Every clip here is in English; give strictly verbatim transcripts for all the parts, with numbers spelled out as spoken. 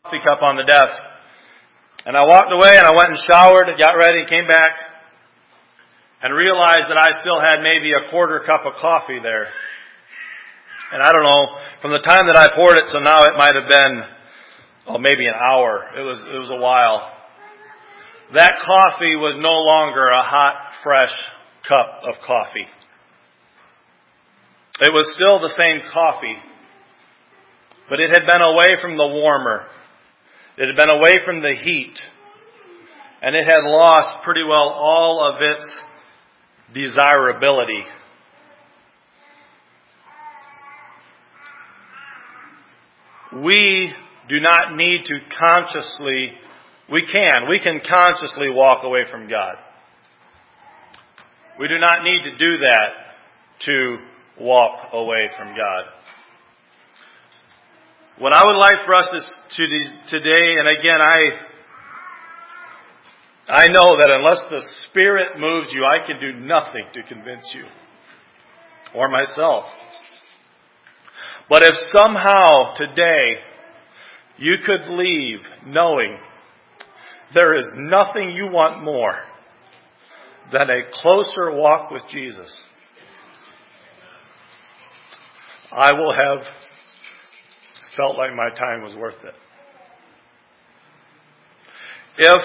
coffee cup on the desk. And I walked away and I went and showered and got ready and came back and realized that I still had maybe a quarter cup of coffee there. And I don't know, from the time that I poured it, so now it might have been, oh, maybe an hour. It was, it was a while. That coffee was no longer a hot, fresh cup of coffee. It was still the same coffee, but it had been away from the warmer. It had been away from the heat, and it had lost pretty well all of its desirability. We do not need to consciously, we can, we can consciously walk away from God. We do not need to do that to walk away from God. What I would like for us to, to today, and again, I I know that unless the Spirit moves you, I can do nothing to convince you or myself. But if somehow today you could leave knowing there is nothing you want more than a closer walk with Jesus, I will have felt like my time was worth it. If,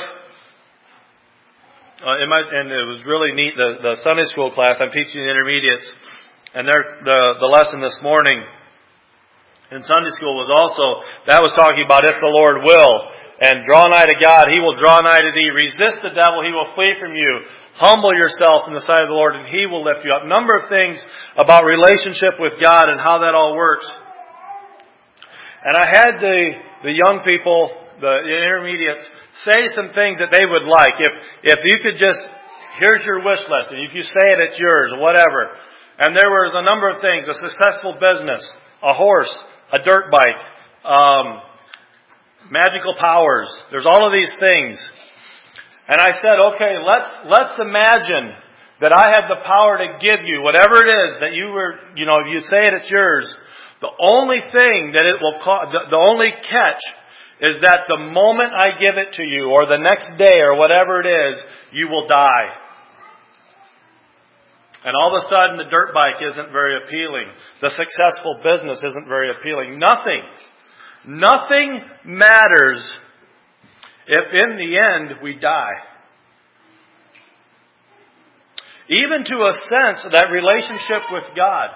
uh, in my, and it was really neat, the, the Sunday school class, I'm teaching the intermediates, and their, the, the lesson this morning in Sunday school was also, that was talking about if the Lord will, and draw nigh to God, He will draw nigh to thee. Resist the devil, he will flee from you. Humble yourself in the sight of the Lord, and He will lift you up. A number of things about relationship with God and how that all works. And I had the, the young people, the intermediates, say some things that they would like. If, if you could just, here's your wish list, and if you say it, it's yours, whatever. And there was a number of things, a successful business, a horse, a dirt bike, um, magical powers. There's all of these things. And I said, okay, let's, let's imagine that I have the power to give you whatever it is that you were, you know, if you say it, it's yours. The only thing that it will cause, the, the only catch is that the moment I give it to you, or the next day, or whatever it is, you will die. And all of a sudden the dirt bike isn't very appealing. The successful business isn't very appealing. Nothing. Nothing matters if in the end we die. Even to a sense of that relationship with God.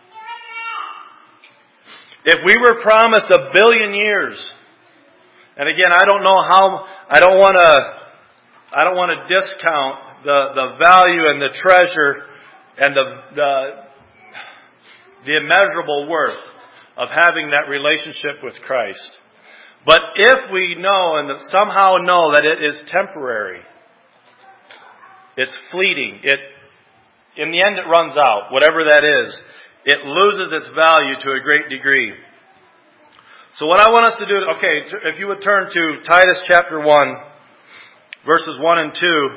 If we were promised a billion years, and again, I don't know how, I don't want to, I don't want to discount the, the value and the treasure and the, the, the immeasurable worth of having that relationship with Christ. But if we know and somehow know that it is temporary, it's fleeting, it, in the end it runs out, whatever that is, it loses its value to a great degree. So what I want us to do, okay, if you would turn to Titus chapter one, verses one and two.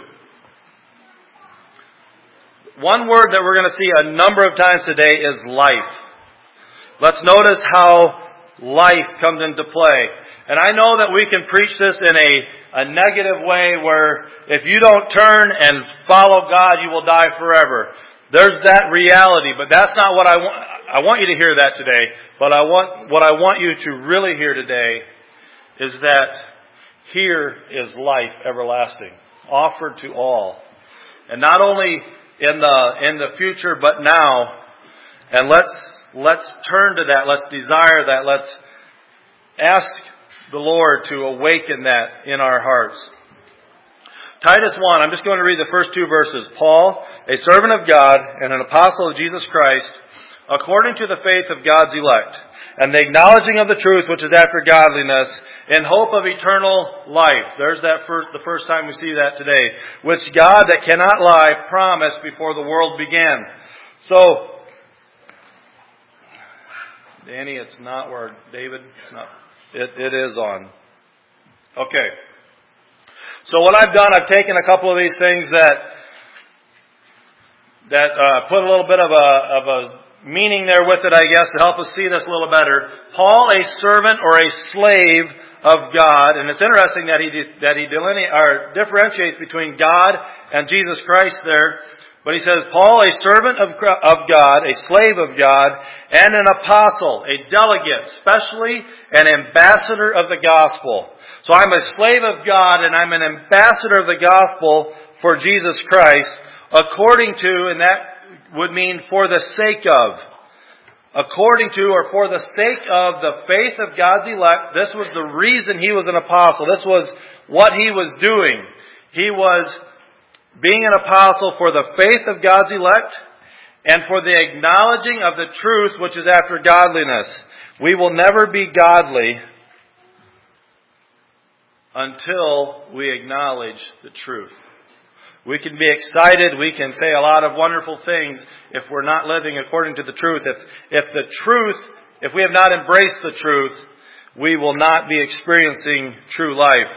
One word that we're going to see a number of times today is life. Let's notice how life comes into play. And I know that we can preach this in a, a negative way where if you don't turn and follow God, you will die forever. There's that reality, but that's not what I want. I want you to hear that today, but I want, what I want you to really hear today is that here is life everlasting, offered to all. And not only in the, in the future, but now. And let's, let's turn to that. Let's desire that. Let's ask the Lord to awaken that in our hearts. Titus one, I'm just going to read the first two verses. Paul, a servant of God and an apostle of Jesus Christ, according to the faith of God's elect, and the acknowledging of the truth which is after godliness, in hope of eternal life. There's that first, the first time we see that today. Which God that cannot lie promised before the world began. So, Danny, it's not where, David, it's not, it, it is on. Okay. So what I've done, I've taken a couple of these things that that uh, put a little bit of a of a meaning there with it, I guess, to help us see this a little better. Paul, a servant or a slave of God, and it's interesting that he that he deline- or differentiates between God and Jesus Christ there. But he says, Paul, a servant of of God, a slave of God, and an apostle, a delegate, especially an ambassador of the gospel. So I'm a slave of God, and I'm an ambassador of the gospel for Jesus Christ, according to, and that would mean for the sake of. According to, or for the sake of the faith of God's elect. This was the reason he was an apostle. This was what he was doing. He was being an apostle for the faith of God's elect and for the acknowledging of the truth which is after godliness. We will never be godly until we acknowledge the truth. We can be excited, we can say a lot of wonderful things if we're not living according to the truth. If, if the truth, if we have not embraced the truth, we will not be experiencing true life.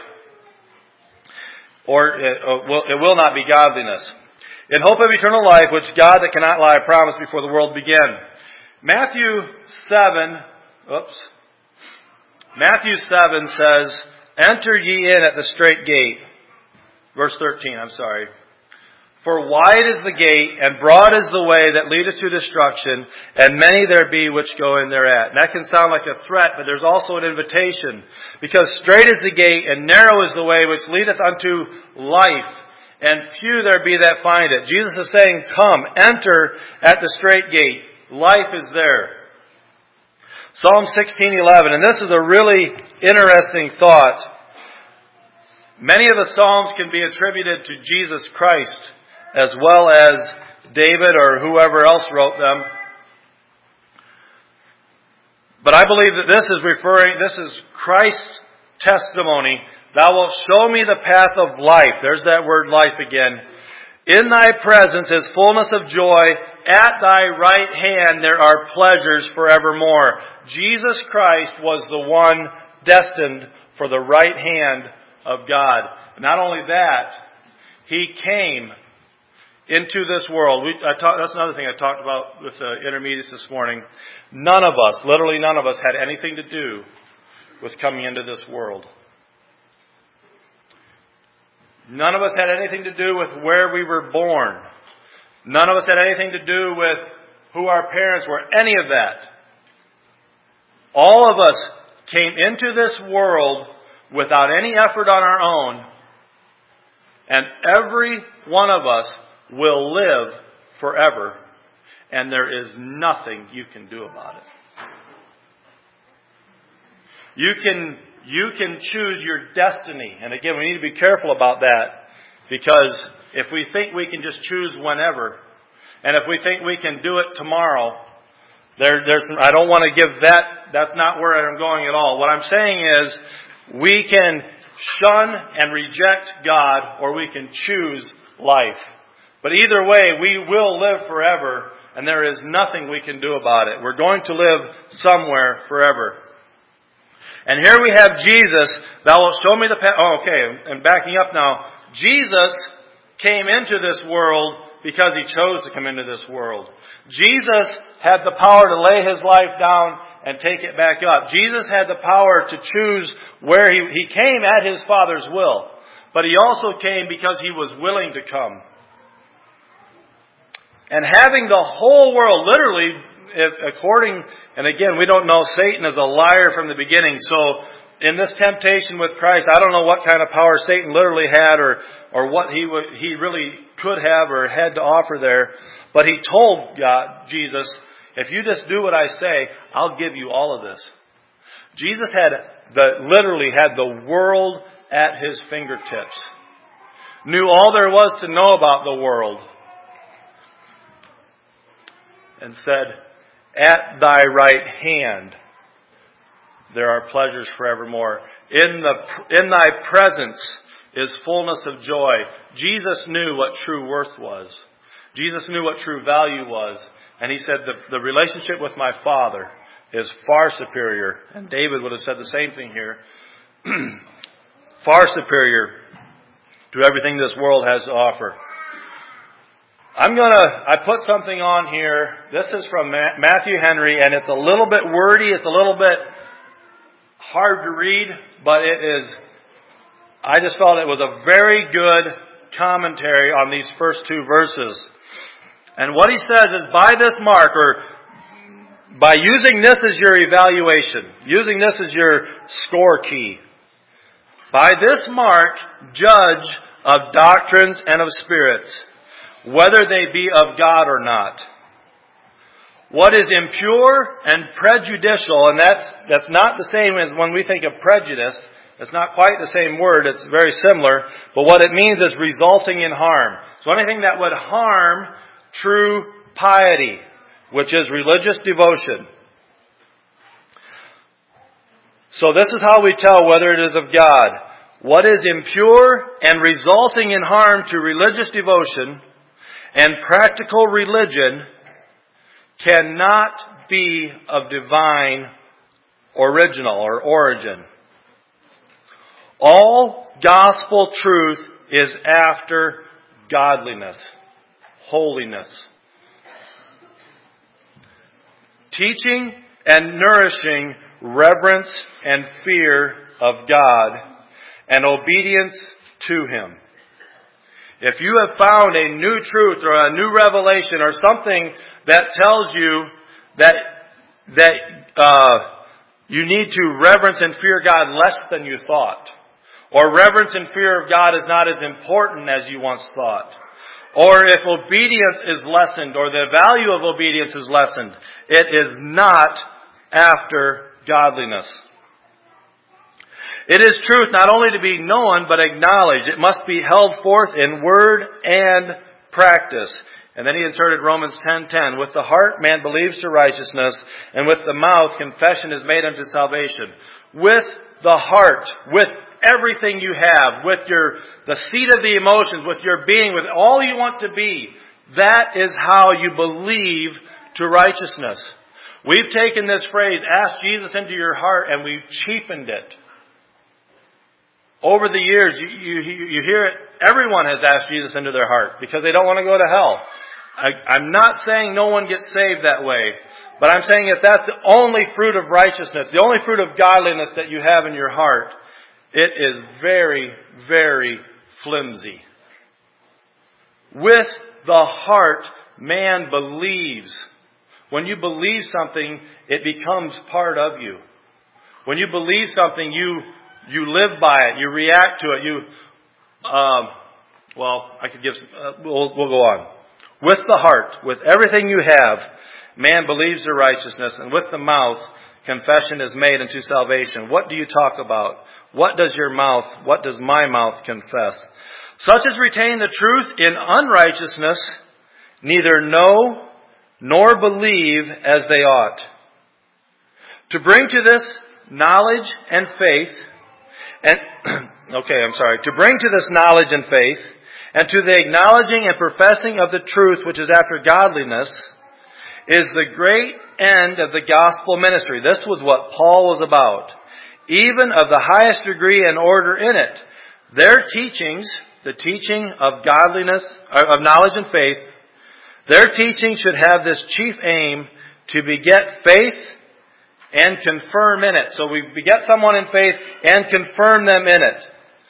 Or it, it will not be godliness. In hope of eternal life, which God that cannot lie promised before the world began. Matthew seven, oops. Matthew seven says, enter ye in at the strait gate. Verse thirteen, I'm sorry. For wide is the gate, and broad is the way that leadeth to destruction, and many there be which go in thereat. And that can sound like a threat, but there's also an invitation. Because strait is the gate, and narrow is the way which leadeth unto life, and few there be that find it. Jesus is saying, come, enter at the strait gate. Life is there. Psalm sixteen eleven, and this is a really interesting thought. Many of the Psalms can be attributed to Jesus Christ, as well as David or whoever else wrote them. But I believe that this is referring, this is Christ's testimony. Thou wilt show me the path of life. There's that word life again. In thy presence is fullness of joy. At thy right hand there are pleasures forevermore. Jesus Christ was the one destined for the right hand of God. Not only that, He came into this world. We, I talk, that's another thing I talked about with the intermediates this morning. None of us, literally none of us, had anything to do with coming into this world. None of us had anything to do with where we were born. None of us had anything to do with who our parents were, any of that. All of us came into this world without any effort on our own, and every one of us will live forever, and there is nothing you can do about it. You can, you can choose your destiny, and again, we need to be careful about that, because if we think we can just choose whenever, and if we think we can do it tomorrow, there, there's, I don't want to give that, that's not where I'm going at all. What I'm saying is, we can shun and reject God, or we can choose life. But either way, we will live forever, and there is nothing we can do about it. We're going to live somewhere forever. And here we have Jesus. Thou wilt show me the path. Oh, okay, and backing up now. Jesus came into this world because He chose to come into this world. Jesus had the power to lay His life down and take it back up. Jesus had the power to choose where he, he came at His Father's will. But He also came because He was willing to come. And having the whole world, literally, if, according, and again, we don't know, Satan is a liar from the beginning. So, in this temptation with Christ, I don't know what kind of power Satan literally had, or, or what he would, he really could have or had to offer there. But he told God, Jesus, if you just do what I say, I'll give you all of this. Jesus had the, literally had the world at His fingertips. Knew all there was to know about the world. And said, at thy right hand there are pleasures forevermore. In the, in thy presence is fullness of joy. Jesus knew what true worth was. Jesus knew what true value was. And He said, the, the relationship with my Father is far superior. And David would have said the same thing here. Far superior to everything this world has to offer. I'm gonna, I put something on here. This is from Matthew Henry, and it's a little bit wordy, it's a little bit hard to read, but it is, I just felt it was a very good commentary on these first two verses. And what he says is, by this mark, or by using this as your evaluation, using this as your score key, by this mark, judge of doctrines and of spirits, whether they be of God or not. What is impure and prejudicial, and that's that's not the same as when we think of prejudice. It's not quite the same word. It's very similar. But what it means is resulting in harm. So anything that would harm true piety, which is religious devotion. So this is how we tell whether it is of God. What is impure and resulting in harm to religious devotion and practical religion cannot be of divine original or origin. All gospel truth is after godliness, holiness. Teaching and nourishing reverence and fear of God and obedience to Him. If you have found a new truth or a new revelation or something that tells you that that uh, you need to reverence and fear God less than you thought, or reverence and fear of God is not as important as you once thought, or if obedience is lessened or the value of obedience is lessened, it is not after godliness. It is truth not only to be known, but acknowledged. It must be held forth in word and practice. And then he inserted Romans ten ten. With the heart man believes to righteousness, and with the mouth confession is made unto salvation. With the heart, with everything you have, with your the seat of the emotions, with your being, with all you want to be, that is how you believe to righteousness. We've taken this phrase, ask Jesus into your heart, and we've cheapened it. Over the years, you, you, you hear it, everyone has asked Jesus into their heart because they don't want to go to hell. I, I'm not saying no one gets saved that way, but I'm saying if that's the only fruit of righteousness, the only fruit of godliness that you have in your heart, it is very, very flimsy. With the heart, man believes. When you believe something, it becomes part of you. When you believe something, you You live by it. You react to it. You, um, well, I could give. Uh, we'll, we'll go on. With the heart, with everything you have, man believes to righteousness, and with the mouth, confession is made unto salvation. What do you talk about? What does your mouth? What does my mouth confess? Such as retain the truth in unrighteousness, neither know nor believe as they ought. To bring to this knowledge and faith. And, okay, I'm sorry. To bring to this knowledge and faith, and to the acknowledging and professing of the truth which is after godliness, is the great end of the gospel ministry. This was what Paul was about. Even of the highest degree and order in it. Their teachings, the teaching of godliness, of knowledge and faith, their teaching should have this chief aim to beget faith and confirm in it. So we beget someone in faith and confirm them in it.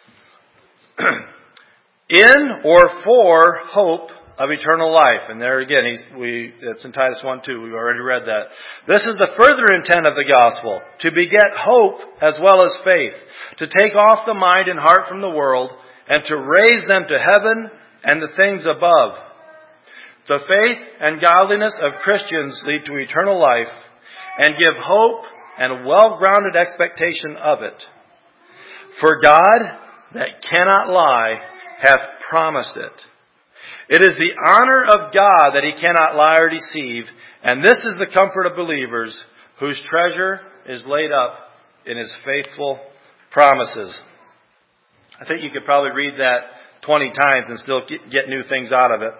In or for hope of eternal life. And there again, he's, we, it's in Titus one two. We've already read that. This is the further intent of the gospel. To beget hope as well as faith. To take off the mind and heart from the world and to raise them to heaven and the things above. The faith and godliness of Christians lead to eternal life and give hope and well-grounded expectation of it. For God, that cannot lie, hath promised it. It is the honor of God that He cannot lie or deceive, and this is the comfort of believers, whose treasure is laid up in His faithful promises. I think you could probably read that twenty times and still get new things out of it.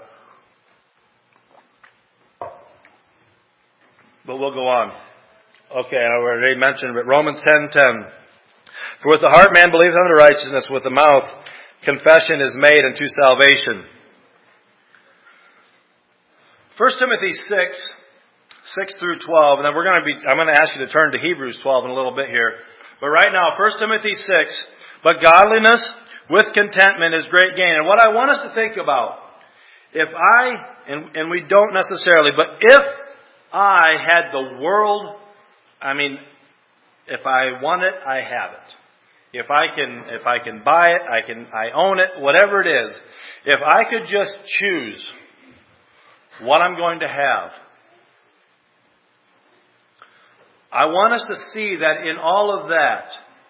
But we'll go on. Okay, I already mentioned it. Romans ten ten. For with the heart man believes unto righteousness, with the mouth confession is made unto salvation. First Timothy six, six through twelve, and then we're going to be, I'm going to ask you to turn to Hebrews twelve in a little bit here. But right now, First Timothy six, but godliness with contentment is great gain. And what I want us to think about, if I, and, and we don't necessarily, but if I had the world, I mean, if I want it, I have it. If I can, if I can buy it, I can, I own it, whatever it is. If I could just choose what I'm going to have, I want us to see that in all of that,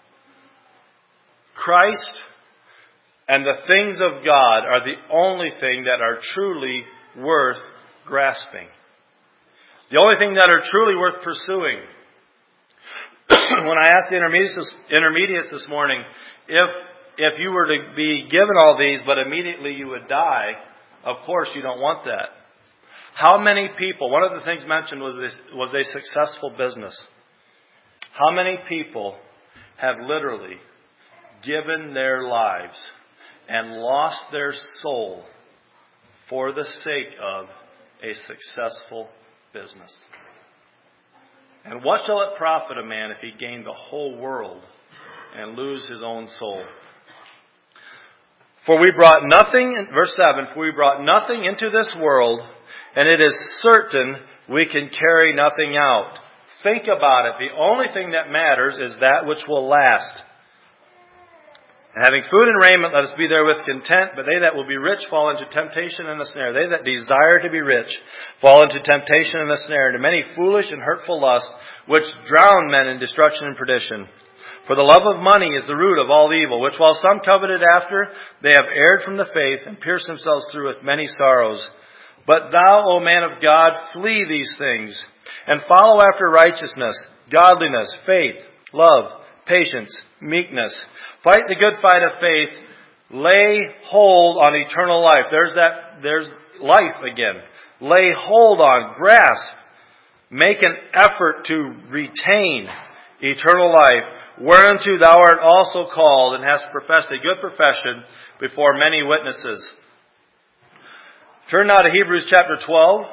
Christ and the things of God are the only thing that are truly worth grasping. The only thing that are truly worth pursuing. When I asked the intermediates, intermediates this morning, if if you were to be given all these, but immediately you would die, of course you don't want that. How many people, one of the things mentioned was this, was a successful business. How many people have literally given their lives and lost their soul for the sake of a successful business? And what shall it profit a man if he gain the whole world and lose his own soul? For we brought nothing, verse seven, for we brought nothing into this world, and it is certain we can carry nothing out. Think about it. The only thing that matters is that which will last. And having food and raiment, let us be there with content. But they that will be rich fall into temptation and a snare. They that desire to be rich fall into temptation and a snare, into many foolish and hurtful lusts, which drown men in destruction and perdition. For the love of money is the root of all evil, which while some coveted after, they have erred from the faith and pierced themselves through with many sorrows. But thou, O man of God, flee these things, and follow after righteousness, godliness, faith, love, patience, meekness. Fight the good fight of faith. Lay hold on eternal life. There's that, there's life again. Lay hold on, grasp. Make an effort to retain eternal life, whereunto thou art also called, and hast professed a good profession before many witnesses. Turn now to Hebrews chapter twelve.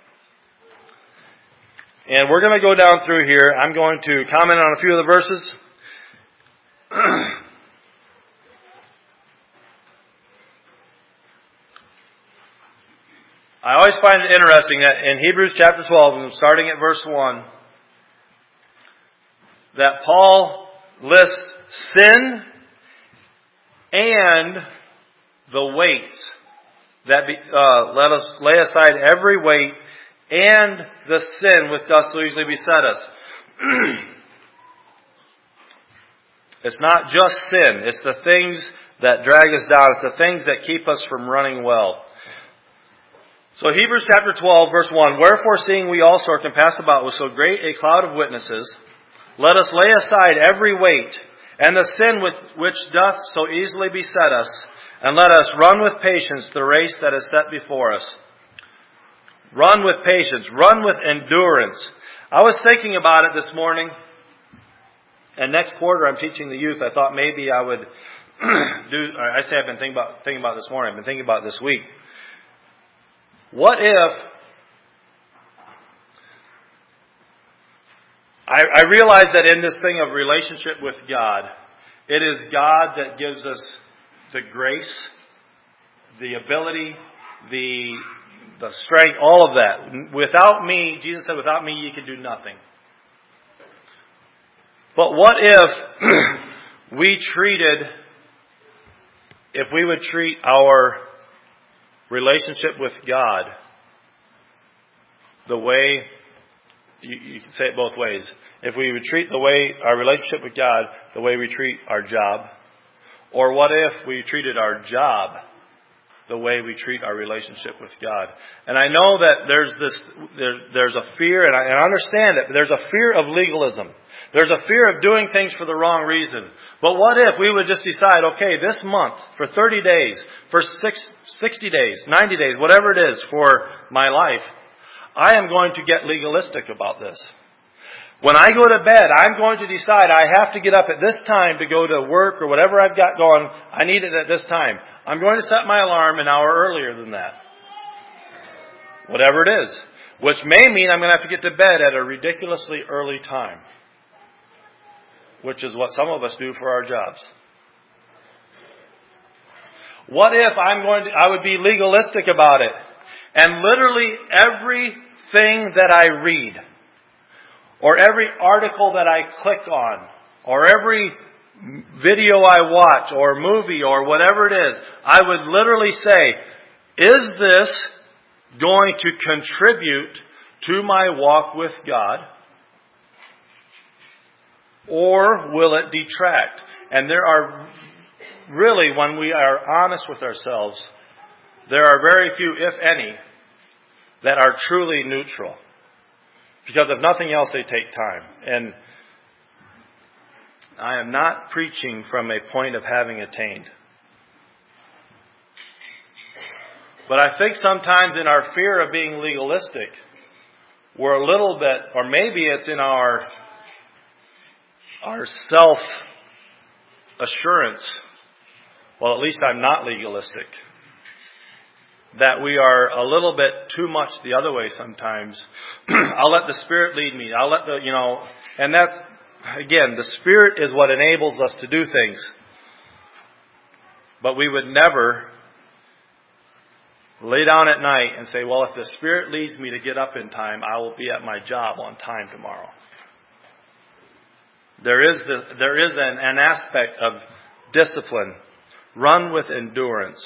And we're going to go down through here. I'm going to comment on a few of the verses. I always find it interesting that in Hebrews chapter twelve, starting at verse one, that Paul lists sin and the weights that be, uh, let us lay aside every weight and the sin which doth so easily beset us. It's not just sin. It's the things that drag us down. It's the things that keep us from running well. So Hebrews chapter twelve, verse one, wherefore seeing we also are compassed about with so great a cloud of witnesses, let us lay aside every weight and the sin which, which doth so easily beset us, and let us run with patience the race that is set before us. Run with patience. Run with endurance. I was thinking about it this morning, and next quarter I'm teaching the youth. I thought maybe I would do, I say I've been thinking about, thinking about this morning. I've been thinking about this week. What if I, I realize that in this thing of relationship with God, it is God that gives us the grace, the ability, the the strength, all of that. Without me, Jesus said, without me you can do nothing. But what if we treated, if we would treat our relationship with God the way, you, you can say it both ways. If we would treat the way, our relationship with God the way we treat our job, or what if we treated our job the way we treat our relationship with God? And I know that there's this, there, there's a fear, and I, and I understand it, but there's a fear of legalism. There's a fear of doing things for the wrong reason. But what if we would just decide, okay, this month, for thirty days, for six, sixty days, ninety days, whatever it is for my life, I am going to get legalistic about this. When I go to bed, I'm going to decide I have to get up at this time to go to work or whatever I've got going. I need it at this time. I'm going to set my alarm an hour earlier than that. whatever it is, which may mean I'm going to have to get to bed at a ridiculously early time, which is what some of us do for our jobs. What if I'm going to, I would be legalistic about it, and literally everything that I read, or every article that I click on, or every video I watch, or movie, or whatever it is, I would literally say, is this going to contribute to my walk with God? Or will it detract? And there are really, when we are honest with ourselves, there are very few, if any, that are truly neutral. Because if nothing else, they take time. And I am not preaching from a point of having attained. But I think sometimes in our fear of being legalistic, we're a little bit, or maybe it's in our, our self-assurance, well, at least I'm not legalistic, that we are a little bit too much the other way sometimes. I'll let the Spirit lead me. I'll let the, you know, and that's, again, the Spirit is what enables us to do things. But we would never lay down at night and say, well, if the Spirit leads me to get up in time, I will be at my job on time tomorrow. There is the, there is an, an aspect of discipline. Run with endurance.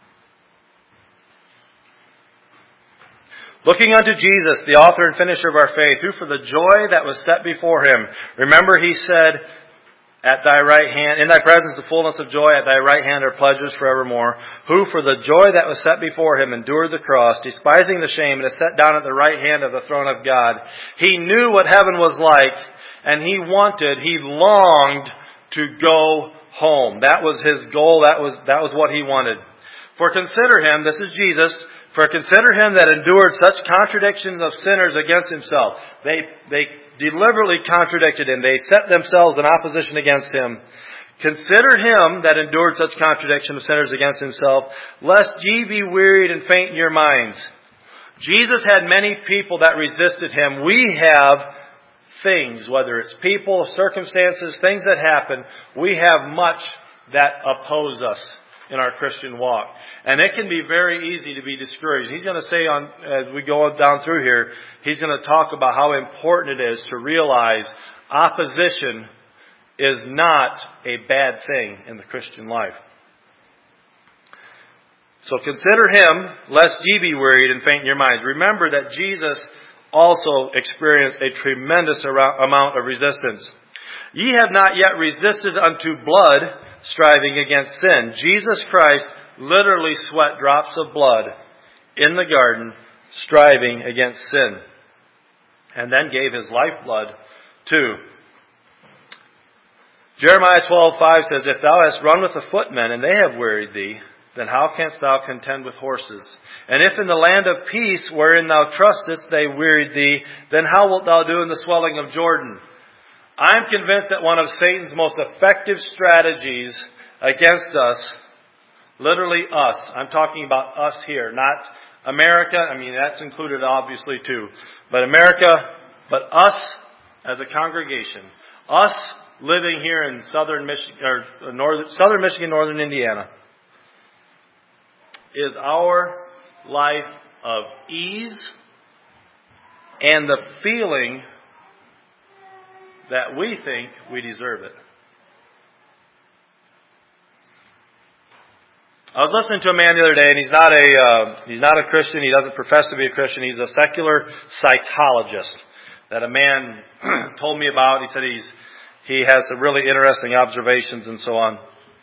Looking unto Jesus, the author and finisher of our faith, who for the joy that was set before him, remember he said, at thy right hand, in thy presence the fullness of joy, at thy right hand are pleasures forevermore, who for the joy that was set before him endured the cross, despising the shame, and is set down at the right hand of the throne of God. He knew what heaven was like, and he wanted, he longed to go home. That was his goal. That was, that was what he wanted. For consider him, this is Jesus, for consider him that endured such contradictions of sinners against himself. They, they deliberately contradicted him. They set themselves in opposition against him. Consider him that endured such contradiction of sinners against himself, lest ye be wearied and faint in your minds. Jesus had many people that resisted him. We have things, whether it's people, circumstances, things that happen, we have much that oppose us in our Christian walk. And it can be very easy to be discouraged. He's going to say, on as we go down through here, he's going to talk about how important it is to realize opposition is not a bad thing in the Christian life. So consider him, lest ye be wearied and faint in your minds. Remember that Jesus also experienced a tremendous amount of resistance. Ye have not yet resisted unto blood, striving against sin. Jesus Christ literally sweat drops of blood in the garden, striving against sin. And then gave his lifeblood too. Jeremiah twelve five says, if thou hast run with the footmen, and they have wearied thee, then how canst thou contend with horses? And if in the land of peace, wherein thou trustest, they wearied thee, then how wilt thou do in the swelling of Jordan? I'm convinced that one of Satan's most effective strategies against us, literally us, I'm talking about us here, not America, I mean that's included obviously too, but America, but us as a congregation, us living here in southern Michigan, or northern, southern Michigan, northern Indiana, is our life of ease and the feeling that we think we deserve it. I was listening to a man the other day, and he's not a uh, he's not a Christian. He doesn't profess to be a Christian. He's a secular psychologist that a man told me about. He said he's he has some really interesting observations and so on.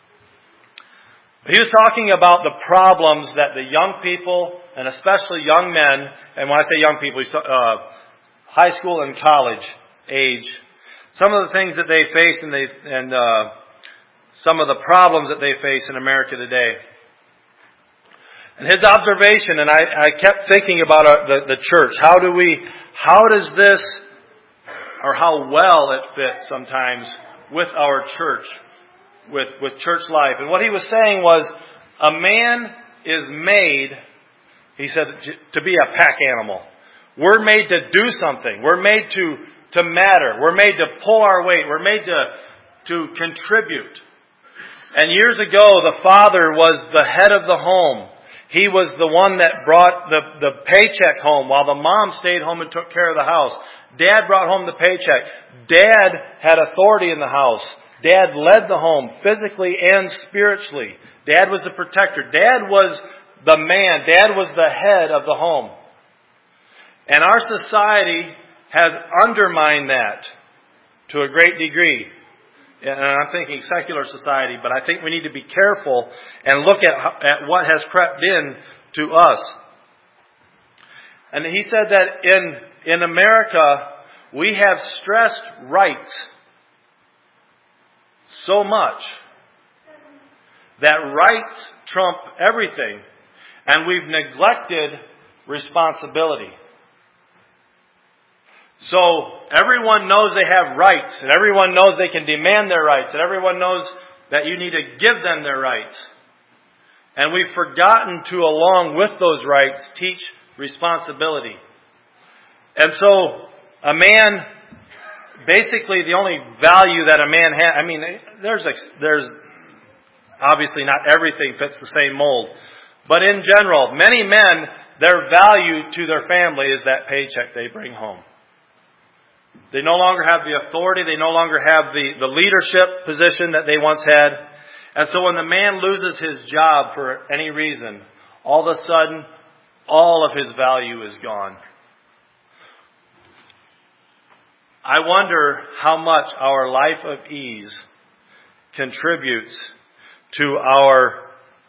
He was talking about the problems that the young people, and especially young men, and when I say young people, he's uh, high school and college age, some of the things that they face and they and uh, some of the problems that they face in America today. And his observation, and I, I kept thinking about our, the, the church. How do we, how does this, or how well it fits sometimes with our church, with, with church life. And what he was saying was, a man is made He said to be a pack animal. We're made to do something. We're made to, to matter. We're made to pull our weight. We're made to, to contribute. And years ago, the father was the head of the home. He was the one that brought the, the paycheck home while the mom stayed home and took care of the house. Dad brought home the paycheck. Dad had authority in the house. Dad led the home physically and spiritually. Dad was the protector. Dad was the man. Dad was the head of the home. And our society has undermined that to a great degree. And I'm thinking secular society, but I think we need to be careful and look at, at what has crept in to us. And he said that in, in America, we have stressed rights so much that rights trump everything, and we've neglected responsibility. So everyone knows they have rights, and everyone knows they can demand their rights, and everyone knows that you need to give them their rights. And we've forgotten to, along with those rights, teach responsibility. And so a man, basically the only value that a man has, I mean, there's, there's obviously not everything fits the same mold. But in general, many men, their value to their family is that paycheck they bring home. They no longer have the authority. They no longer have the, the leadership position that they once had. And so when the man loses his job for any reason, all of a sudden, all of his value is gone. I wonder how much our life of ease contributes to our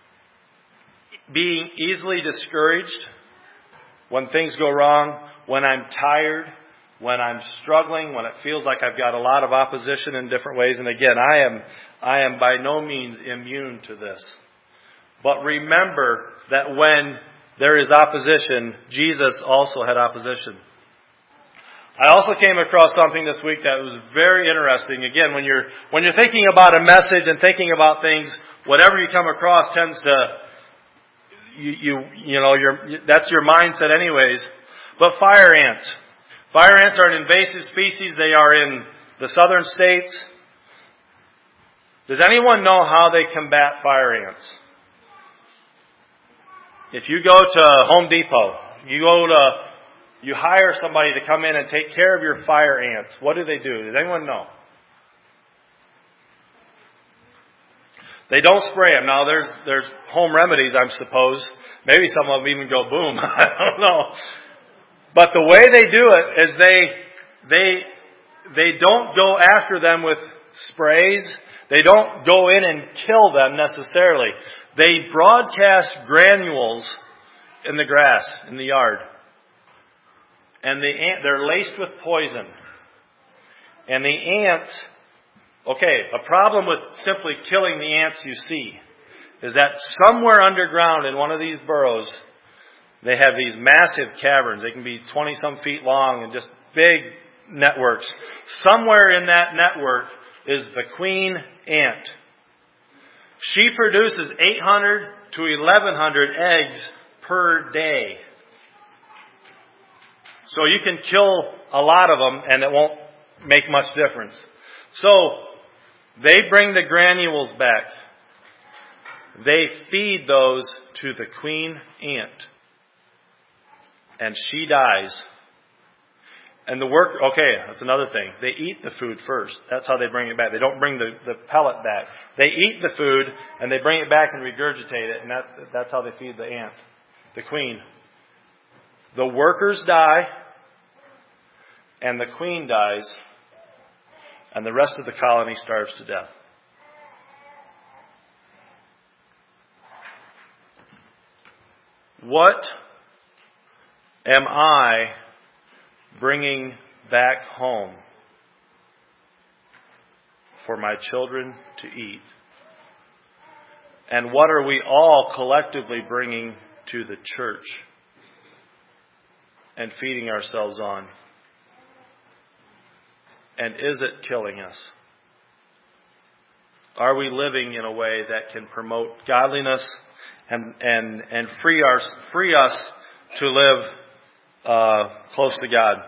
being easily discouraged when things go wrong, when I'm tired, when I'm struggling, when it feels like I've got a lot of opposition in different ways. And again, I am, I am by no means immune to this. But remember that when there is opposition, Jesus also had opposition. I also came across something this week that was very interesting. Again, when you're, when you're thinking about a message and thinking about things, whatever you come across tends to, you, you, you know, your, that's your mindset anyways. But fire ants. Fire ants are an invasive species. They are in the southern states. Does anyone know how they combat fire ants? If you go to Home Depot, you go to, you hire somebody to come in and take care of your fire ants. What do they do? Does anyone know? They don't spray them. Now there's, there's home remedies, I suppose. Maybe some of them even go boom. I don't know. But the way they do it is they, they, they don't go after them with sprays. They don't go in and kill them necessarily. They broadcast granules in the grass, in the yard. And the ant, they're laced with poison. And the ants, okay, a problem with simply killing the ants you see is that somewhere underground in one of these burrows, they have these massive caverns. They can be twenty-some feet long and just big networks. Somewhere in that network is the queen ant. She produces eight hundred to eleven hundred eggs per day. So you can kill a lot of them and it won't make much difference. So they bring the granules back. They feed those to the queen ant. And she dies. And the work, okay, that's another thing. They eat the food first. That's how they bring it back. They don't bring the, the pellet back. They eat the food and they bring it back and regurgitate it. And that's, that's how they feed the ant, the queen. The workers die and the queen dies and the rest of the colony starves to death. What am I bringing back home for my children to eat? And what are we all collectively bringing to the church and feeding ourselves on? And is it killing us? Are we living in a way that can promote godliness and and and free our free us to live uh, close to God.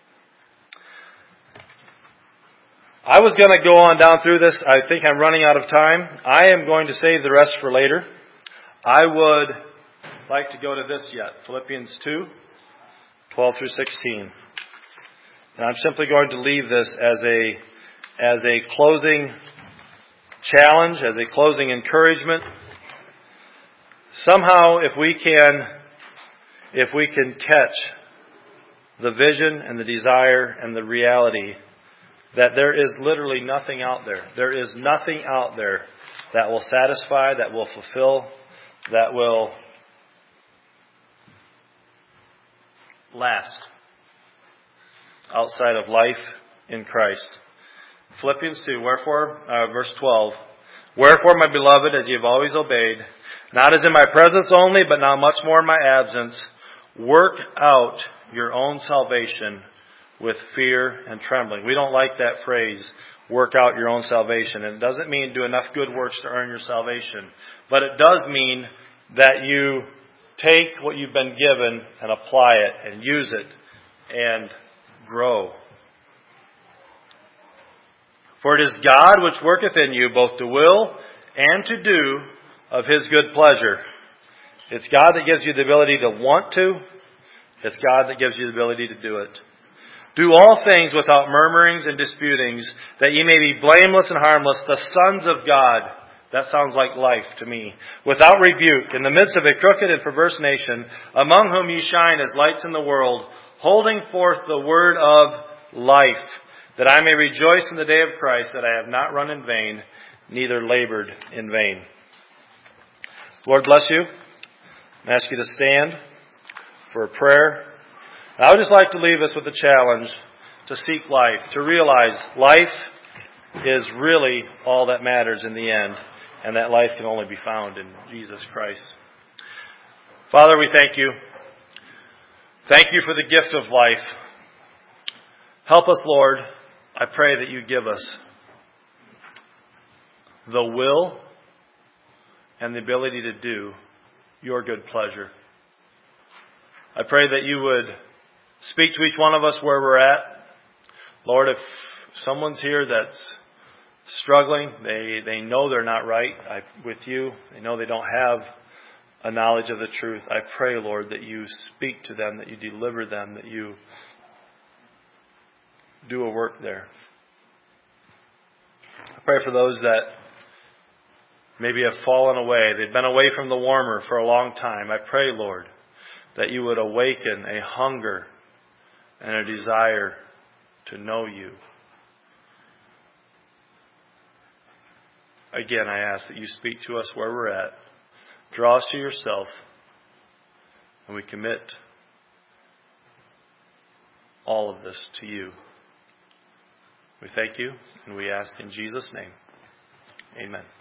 I was going to go on down through this. I think I'm running out of time. I am going to save the rest for later. I would like to go to this yet. Philippians two, twelve through sixteen. And I'm simply going to leave this as a, as a closing challenge, as a closing encouragement. Somehow, if we can, if we can catch the vision and the desire and the reality that there is literally nothing out there. There is nothing out there that will satisfy, that will fulfill, that will last outside of life in Christ. Philippians two, wherefore, uh, verse twelve, wherefore, my beloved, as ye have always obeyed, not as in my presence only, but now much more in my absence, work out your own salvation with fear and trembling. We don't like that phrase, work out your own salvation. And it doesn't mean do enough good works to earn your salvation. But it does mean that you take what you've been given and apply it and use it and grow. For it is God which worketh in you both to will and to do of His good pleasure. It's God that gives you the ability to want to. It's God that gives you the ability to do it. Do all things without murmurings and disputings, that ye may be blameless and harmless, the sons of God. That sounds like life to me. Without rebuke, in the midst of a crooked and perverse nation, among whom ye shine as lights in the world, holding forth the word of life, that I may rejoice in the day of Christ, that I have not run in vain, neither labored in vain. Lord bless you. I ask you to stand for a prayer. I would just like to leave us with a challenge to seek life, to realize life is really all that matters in the end, and that life can only be found in Jesus Christ. Father, we thank you. Thank you for the gift of life. Help us, Lord. I pray that you give us the will and the ability to do your good pleasure. I pray that you would speak to each one of us where we're at. Lord, if someone's here that's struggling, they, they know they're not right I, with you, they know they don't have a knowledge of the truth, I pray, Lord, that you speak to them, that you deliver them, that you do a work there. I pray for those that maybe have fallen away. They've been away from the warmer for a long time. I pray, Lord, that you would awaken a hunger and a desire to know you. Again, I ask that you speak to us where we're at. Draw us to yourself, and we commit all of this to you. We thank you, and we ask in Jesus' name. Amen.